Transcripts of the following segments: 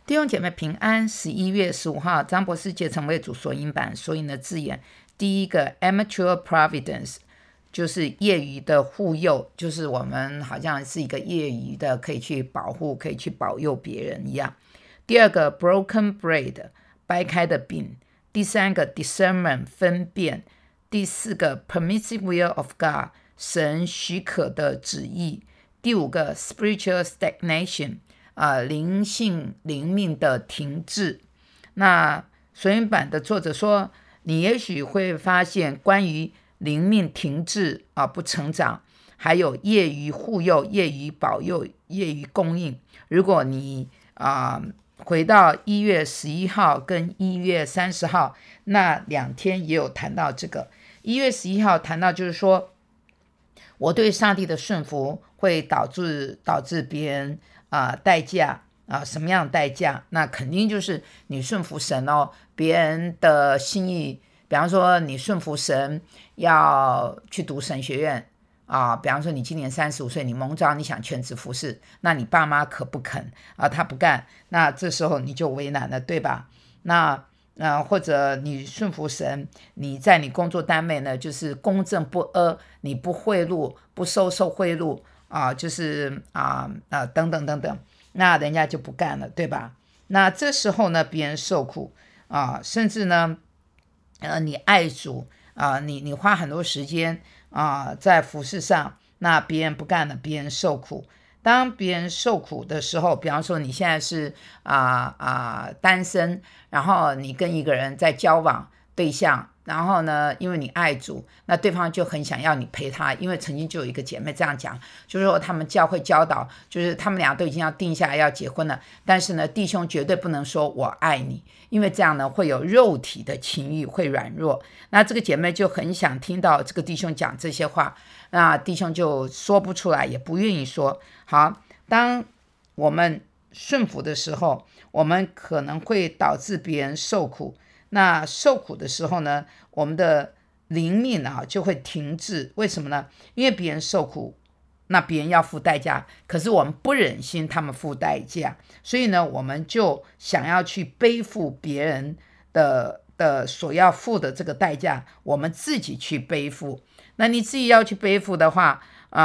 弟兄姐妹平安，11月15号，张博士节成为主索引版索引的字眼。第一个 amateur providence 就是业余的护佑，就是我们好像是一个业余的，可以去保护，可以去保佑别人一样。第二个 broken bread 掰开的饼。第三个 discernment 分辨。第四个 permissive will of God 神许可的旨意。第五个 spiritual stagnation灵性灵命的停滞。那索引版的作者说，你也许会发现关于灵命停滞不成长，还有业余护佑、业余保佑、业余供应。如果你回到1月11号跟1月30号那2天也有谈到这个。1月11号谈到就是说，我对上帝的顺服会导致别人代价什么样的代价？那肯定就是你顺服神别人的心意。比方说你顺服神要去读神学院比方说你今年35岁，你蒙召你想全职服侍，那你爸妈可不肯他不干，那这时候你就为难了，对吧？那或者你顺服神，你在你工作单位呢，就是公正不阿，你不贿赂，不收贿赂就是等等等等，那人家就不干了，对吧？那这时候呢，别人受苦甚至呢你爱主你花很多时间在服事上，那别人不干了，别人受苦。当别人受苦的时候，比方说你现在是单身，然后你跟一个人在交往对象，然后呢因为你爱主，那对方就很想要你陪他。因为曾经就有一个姐妹这样讲，就是说他们教会教导，就是他们俩都已经要定下来要结婚了，但是呢弟兄绝对不能说我爱你，因为这样呢会有肉体的情欲，会软弱。那这个姐妹就很想听到这个弟兄讲这些话，那弟兄就说不出来，也不愿意说。好，当我们顺服的时候，我们可能会导致别人受苦。那受苦的时候呢，我们的灵命就会停滞。为什么呢？因为别人受苦，那别人要付代价，可是我们不忍心他们付代价，所以呢我们就想要去背负别人的所要付的这个代价，我们自己去背负。那你自己要去背负的话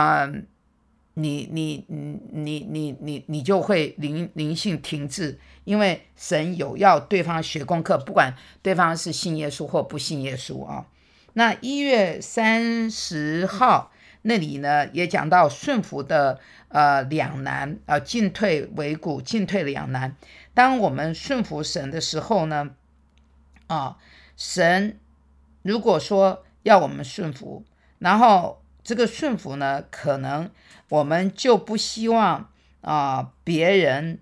你就会灵性停滞，因为神有要对方学功课，不管对方是信耶稣或不信耶稣那1月30号那里呢也讲到顺服的两难进退维谷，进退两难。当我们顺服神的时候呢神如果说要我们顺服，然后这个顺服呢可能我们就不希望别人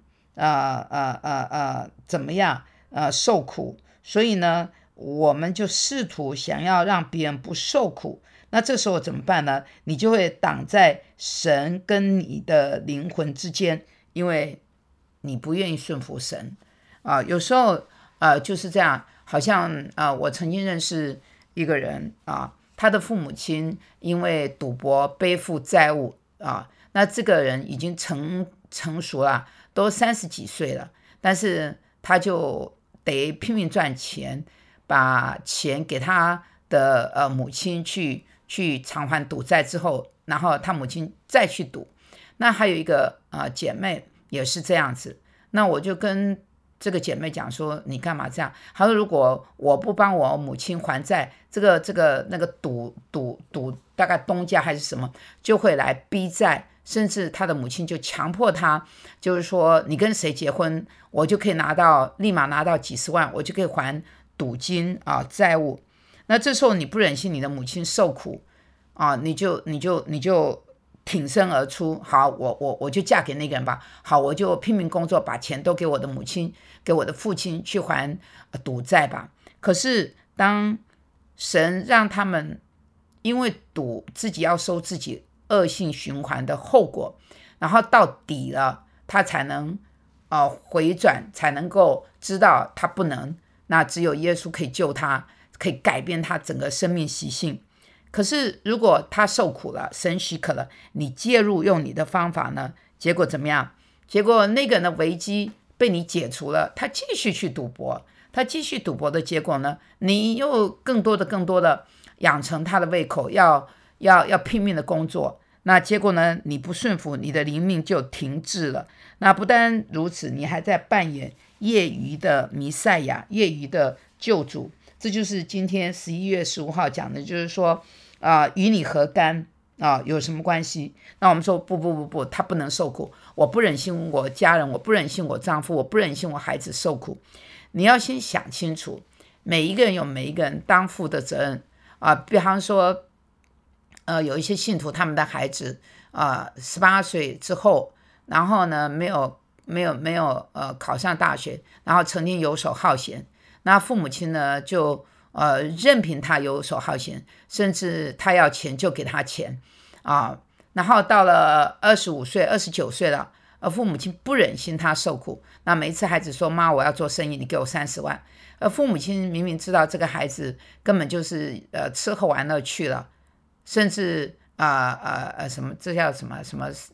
怎么样受苦，所以呢我们就试图想要让别人不受苦。那这时候怎么办呢？你就会挡在神跟你的灵魂之间，因为你不愿意顺服神有时候就是这样。好像我曾经认识一个人他的父母亲因为赌博背负债务那这个人已经成熟了，都30几岁了，但是他就得拼命赚钱，把钱给他的母亲去偿还赌债之后，然后他母亲再去赌。那还有一个姐妹也是这样子，那我就跟这个姐妹讲说，你干嘛这样？她说如果我不帮我母亲还债，那个赌大概东家还是什么就会来逼债，甚至她的母亲就强迫她，就是说你跟谁结婚，我就可以立马拿到几十万，我就可以还赌金债务。那这时候你不忍心你的母亲受苦你就挺身而出，好，我就嫁给那个人吧，好，我就拼命工作，把钱都给我的母亲，给我的父亲去还赌债吧。可是当神让他们因为赌自己要受自己恶性循环的后果，然后到底了他才能回转，才能够知道他不能，那只有耶稣可以救他，可以改变他整个生命习性。可是如果他受苦了，神许可了，你介入用你的方法呢，结果怎么样？结果那个人的危机被你解除了，他继续去赌博，他继续赌博的结果呢，你又更多的养成他的胃口，要拼命的工作，那结果呢，你不顺服，你的灵命就停滞了。那不单如此，你还在扮演业余的弥赛亚，业余的救主。这就是今天11月15号讲的，就是说与你何干有什么关系？那我们说不，他不能受苦，我不忍心我家人，我不忍心我丈夫，我不忍心我孩子受苦。你要先想清楚，每一个人有每一个人当负的责任比方说有一些信徒他们的孩子18岁之后，然后呢没有考上大学，然后成天游手好闲，那父母亲呢就任凭他游手好闲，甚至他要钱就给他钱然后到了25岁29岁了，父母亲不忍心他受苦，那每一次孩子说妈我要做生意，你给我30万，父母亲明明知道这个孩子根本就是吃喝玩乐去了，甚至什么这叫什么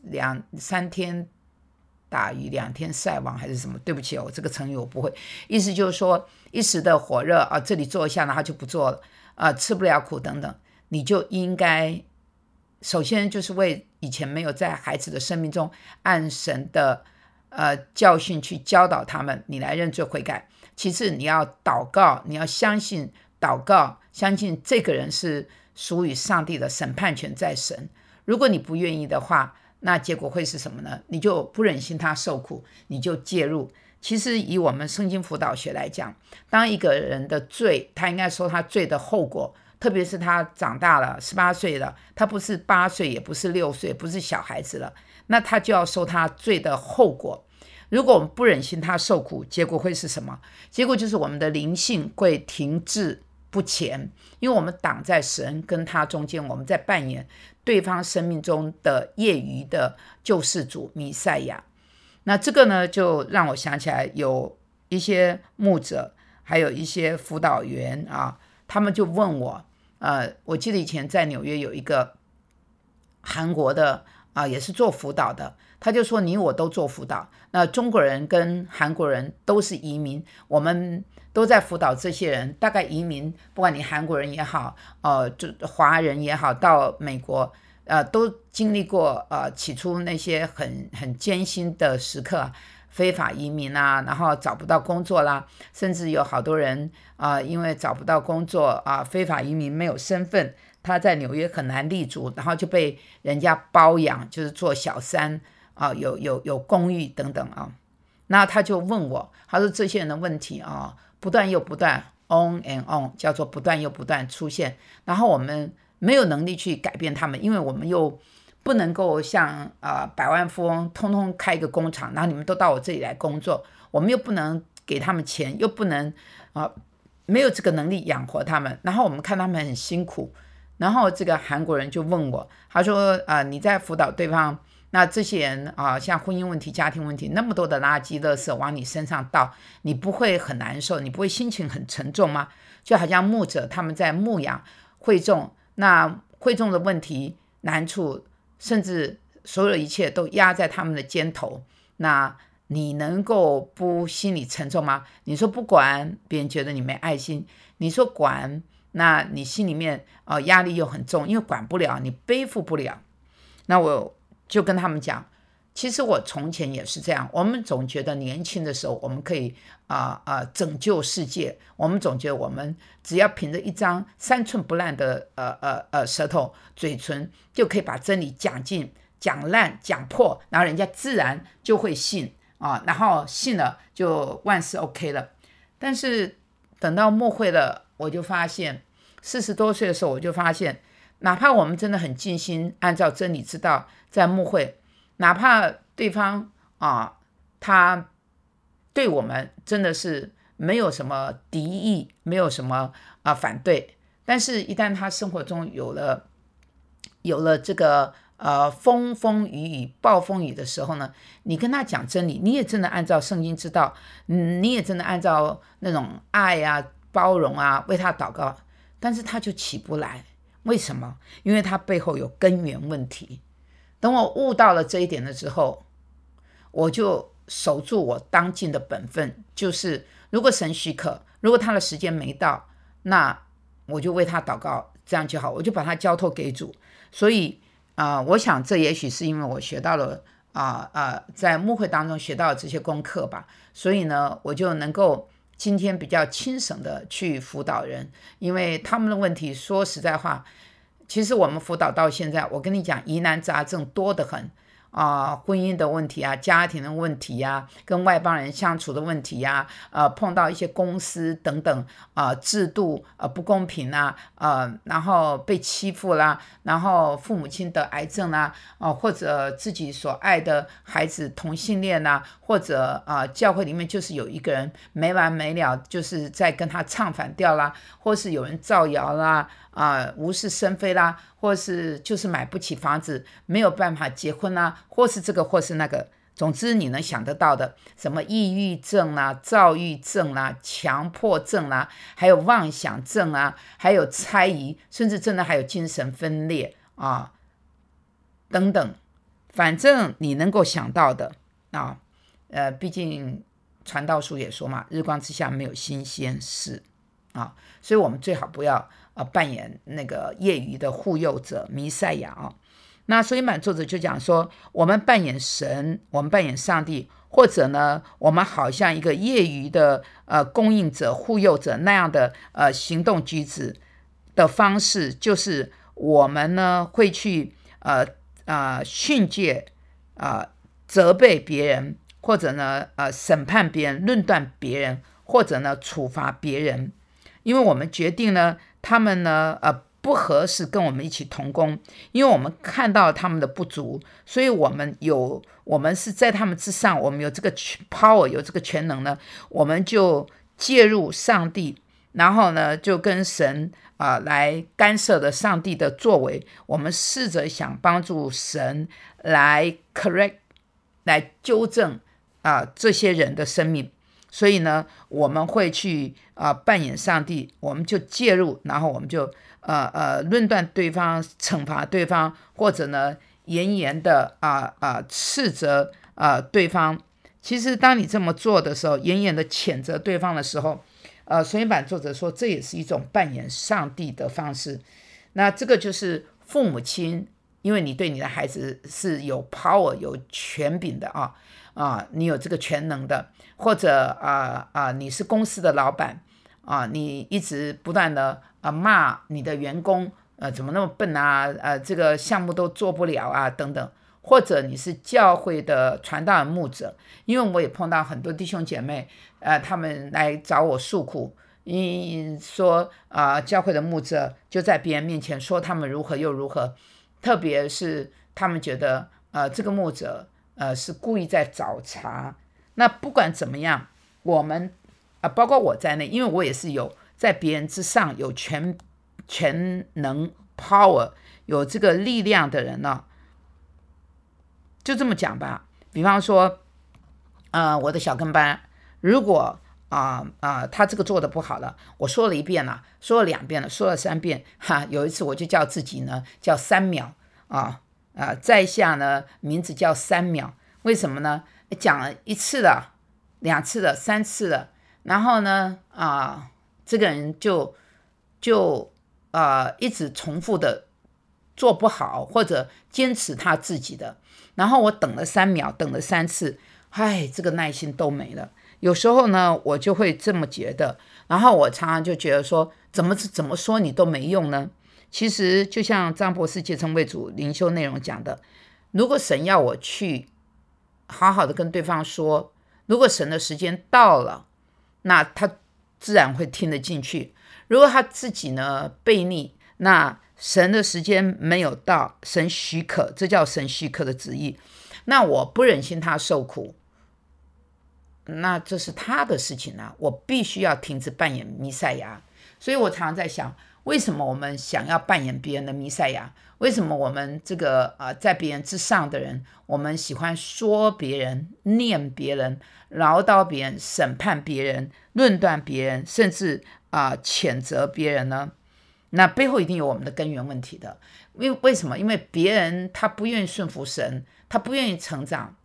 3天打鱼2天晒网还是什么，对不起我这个成语我不会，意思就是说一时的火热这里做一下然后就不做了吃不了苦等等，你就应该首先就是为以前没有在孩子的生命中按神的教训去教导他们，你来认罪悔改。其次你要祷告，你要相信祷告，相信这个人是属于上帝的，审判权在神。如果你不愿意的话，那结果会是什么呢？你就不忍心他受苦，你就介入。其实以我们圣经辅导学来讲，当一个人的罪，他应该受他罪的后果，特别是他长大了18岁了，他不是8岁也不是6岁，不是小孩子了，那他就要受他罪的后果。如果我们不忍心他受苦，结果会是什么？结果就是我们的灵性会停滞不前，因为我们挡在神跟他中间，我们在扮演对方生命中的业余的救世主弥赛亚。那这个呢，就让我想起来有一些牧者，还有一些辅导员他们就问我，我记得以前在纽约有一个韩国的也是做辅导的，他就说你我都做辅导，那中国人跟韩国人都是移民，我们都在辅导这些人，大概移民不管你韩国人也好华人也好到美国都经历过起初那些很艰辛的时刻，非法移民然后找不到工作啦，甚至有好多人因为找不到工作非法移民没有身份，他在纽约很难立足，然后就被人家包养，就是做小三有公寓等等那他就问我，他说这些人的问题不断又不断 on and on， 叫做不断又不断出现，然后我们没有能力去改变他们，因为我们又不能够像百万富翁通通开一个工厂，然后你们都到我这里来工作，我们又不能给他们钱，又不能没有这个能力养活他们，然后我们看他们很辛苦，然后这个韩国人就问我，他说你在辅导对方，那这些人像婚姻问题家庭问题那么多的垃圾垃圾往你身上倒，你不会很难受，你不会心情很沉重吗？就好像牧者他们在牧养会众，那会众的问题难处甚至所有的一切都压在他们的肩头，那你能够不心里沉重吗？你说不管别人觉得你没爱心，你说管，那你心里面压力又很重，因为管不了，你背负不了。那我就跟他们讲，其实我从前也是这样，我们总觉得年轻的时候我们可以拯救世界，我们总觉得我们只要凭着一张3寸不烂的舌头嘴唇就可以把真理讲尽讲烂讲破，然后人家自然就会信然后信了就万事 OK 了。但是等到末会了，我就发现40多岁的时候，我就发现哪怕我们真的很尽心按照真理之道在末会，哪怕对方他对我们真的是没有什么敌意，没有什么反对，但是一旦他生活中有了这个风风雨雨暴风雨的时候呢，你跟他讲真理，你也真的按照圣经之道，你也真的按照那种爱包容为他祷告，但是他就起不来。为什么？因为他背后有根源问题。等我悟到了这一点了之后，我就守住我当尽的本分，就是如果神许可，如果他的时间没到，那我就为他祷告，这样就好，我就把他交托给主。所以我想这也许是因为我学到了在牧会当中学到了这些功课吧，所以呢，我就能够今天比较轻省的去辅导人，因为他们的问题说实在话，其实我们辅导到现在，我跟你讲，疑难杂症多得很婚姻的问题啊，家庭的问题啊，跟外邦人相处的问题啊，碰到一些公司等等制度不公平啊，然后被欺负啦，然后父母亲得癌症啦，或者自己所爱的孩子同性恋啦，或者教会里面就是有一个人没完没了，就是在跟他唱反调啦，或是有人造谣啦，无事生非啦，或是就是买不起房子，没有办法结婚啦，或是这个或是那个，总之你能想得到的，什么抑郁症啦、躁郁症啦、强迫症啦，还有妄想症啊，还有猜疑，甚至真的还有精神分裂等等，反正你能够想到的毕竟传道书也说嘛，日光之下没有新鲜事所以我们最好不要扮演那个业余的护佑者弥赛亚那所以作者就讲说，我们扮演神，我们扮演上帝，或者呢，我们好像一个业余的供应者、护佑者那样的行动举止的方式，就是我们呢会去训诫责备别人，或者呢审判别人、论断别人，或者呢处罚别人。因为我们决定呢，他们呢不合适跟我们一起同工，因为我们看到他们的不足，所以我们是在他们之上，我们有这个 power， 有这个权能呢，我们就介入上帝，然后呢就跟神来干涉的上帝的作为，我们试着想帮助神来 correct， 来纠正这些人的生命。所以呢，我们会去扮演上帝，我们就介入，然后我们就论断对方，惩罚对方，或者呢严严的斥责对方。其实当你这么做的时候，严严的谴责对方的时候，孙一版作者说这也是一种扮演上帝的方式。那这个就是父母亲，因为你对你的孩子是有 power 有权柄的你有这个全能的，或者你是公司的老板你一直不断的骂你的员工怎么那么笨这个项目都做不了等等，或者你是教会的传道人牧者，因为我也碰到很多弟兄姐妹他们来找我诉苦，说教会的牧者就在别人面前说他们如何又如何，特别是他们觉得这个牧者是故意在找茬。那不管怎么样，我们包括我在内，因为我也是有在别人之上有全能 power 有这个力量的人就这么讲吧。比方说我的小跟班，如果他这个做的不好了，我说了1遍了，说了2遍了，说了3遍有一次我就叫自己呢叫3秒在下呢名字叫3秒，为什么呢？讲了1次了2次了3次了，然后呢这个人就一直重复的做不好，或者坚持他自己的，然后我等了3秒，等了3次，这个耐心都没了。有时候呢我就会这么觉得，然后我常常就觉得说怎么说你都没用呢。其实就像张博士结成为主灵修内容讲的，如果神要我去好好的跟对方说，如果神的时间到了，那他自然会听得进去。如果他自己呢悖逆，那神的时间没有到，神许可，这叫神许可的旨意，那我不忍心他受苦，那这是他的事情我必须要停止扮演弥赛亚。所以我常常在想，为什么我们想要扮演别人的弥赛亚？为什么我们这个在别人之上的人，我们喜欢说别人、念别人、唠叨别人、审判别人、论断别人，甚至谴责别人呢？那背后一定有我们的根源问题的。为什么？因为别人他不愿意顺服神，他不愿意成长，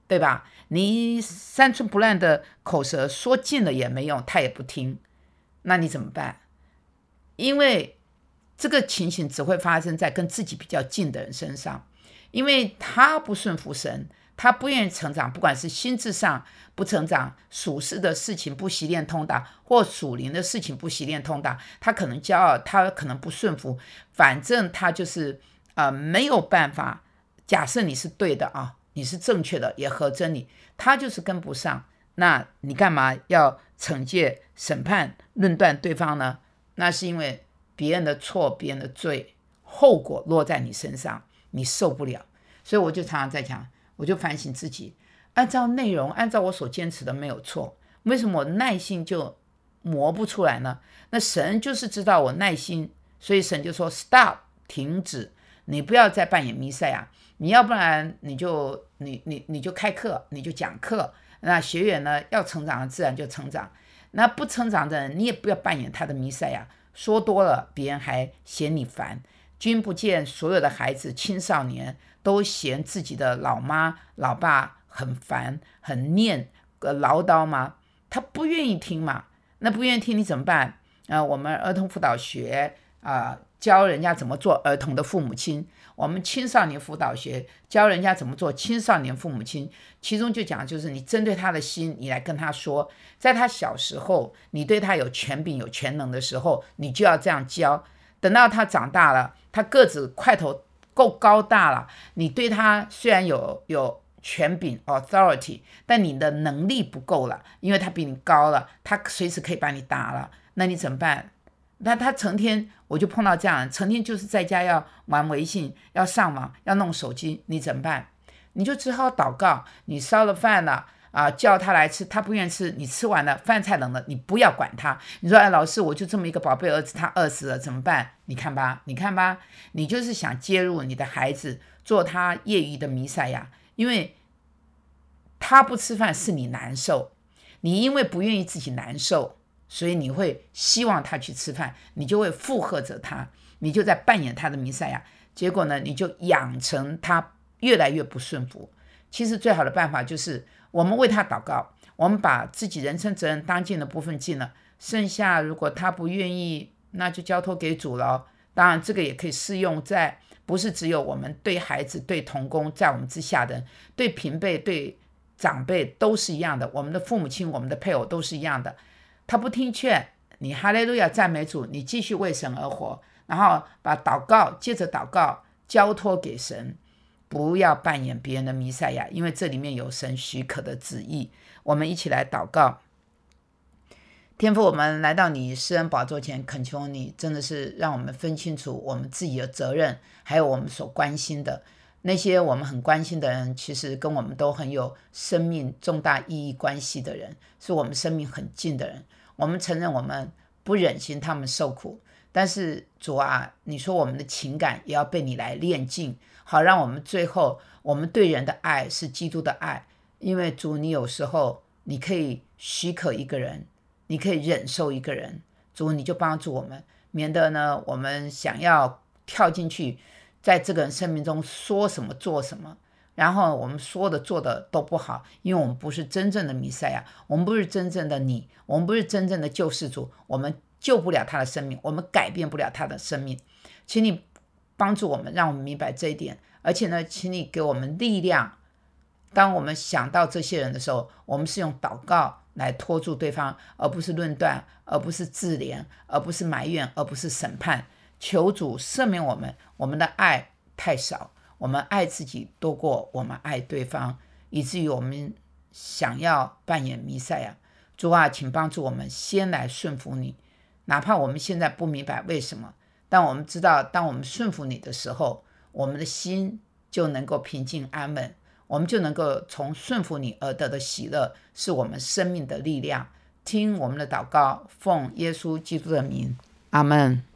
对吧？你三寸不烂的口舌说尽了也没用，他也不听，那你怎么办？因为这个情形只会发生在跟自己比较近的人身上，因为他不顺服神，他不愿意成长，不管是心智上不成长，属世的事情不习练通达，或属灵的事情不习练通达，他可能骄傲，他可能不顺服，反正他就是没有办法。假设你是对的啊，你是正确的，也合真理，他就是跟不上，那你干嘛要惩戒、审判、论断对方呢？那是因为别人的错、别人的罪，后果落在你身上，你受不了。所以我就常常在讲，我就反省自己，按照内容，按照我所坚持的没有错，为什么我耐心就磨不出来呢？那神就是知道我耐心，所以神就说 stop， 停止，你不要再扮演弥赛亚，你要不然你就开课，你就讲课，那学员呢要成长自然就成长，那不成长的人你也不要扮演他的弥赛亚，说多了别人还嫌你烦。君不见所有的孩子青少年都嫌自己的老妈老爸很烦很念唠叨吗？他不愿意听嘛，那不愿意听你怎么办？我们儿童辅导学教人家怎么做儿童的父母亲，我们青少年辅导学教人家怎么做青少年父母亲，其中就讲就是你针对他的心，你来跟他说，在他小时候你对他有权柄有全能的时候，你就要这样教，等到他长大了，他个子块头够高大了，你对他虽然有权柄 authority， 但你的能力不够了，因为他比你高了，他随时可以把你打了，那你怎么办？那他成天，我就碰到这样，成天就是在家要玩微信，要上网，要弄手机，你怎么办？你就只好祷告，你烧了饭了叫他来吃，他不愿意吃，你吃完了，饭菜冷了，你不要管他。你说，老师，我就这么一个宝贝儿子，他饿死了怎么办？你看吧，你就是想介入你的孩子，做他业余的弥赛亚，因为他不吃饭是你难受，你因为不愿意自己难受，所以你会希望他去吃饭，你就会附和着他，你就在扮演他的弥赛亚，结果呢，你就养成他越来越不顺服。其实最好的办法就是我们为他祷告，我们把自己人生责任当尽的部分尽了，剩下如果他不愿意，那就交托给主了。当然这个也可以适用在不是只有我们对孩子对同工在我们之下的人，对平辈对长辈都是一样的，我们的父母亲我们的配偶都是一样的。他不听劝，你哈利路亚赞美主，你继续为神而活，然后把祷告接着祷告交托给神，不要扮演别人的弥赛亚，因为这里面有神许可的旨意。我们一起来祷告。天父，我们来到你施恩宝座前，恳求你真的是让我们分清楚我们自己的责任，还有我们所关心的那些我们很关心的人，其实跟我们都很有生命重大意义关系的人，是我们生命很近的人。我们承认我们不忍心他们受苦，但是主啊，你说我们的情感也要被你来炼净，好让我们最后我们对人的爱是基督的爱。因为主，你有时候你可以许可一个人，你可以忍受一个人，主你就帮助我们，免得呢我们想要跳进去在这个人生命中说什么做什么，然后我们说的做的都不好，因为我们不是真正的弥赛亚，我们不是真正的你，我们不是真正的救世主，我们救不了他的生命，我们改变不了他的生命。请你帮助我们，让我们明白这一点，而且呢，请你给我们力量，当我们想到这些人的时候，我们是用祷告来拖住对方，而不是论断，而不是自怜，而不是埋怨，而不是审判。求主赦免我们，我们的爱太少，我们爱自己多过我们爱对方，以至于我们想要扮演弥赛亚。主啊，请帮助我们先来顺服你，哪怕我们现在不明白为什么，但我们知道当我们顺服你的时候，我们的心就能够平静安稳，我们就能够从顺服你而得的喜乐，是我们生命的力量。听我们的祷告，奉耶稣基督的名，阿们。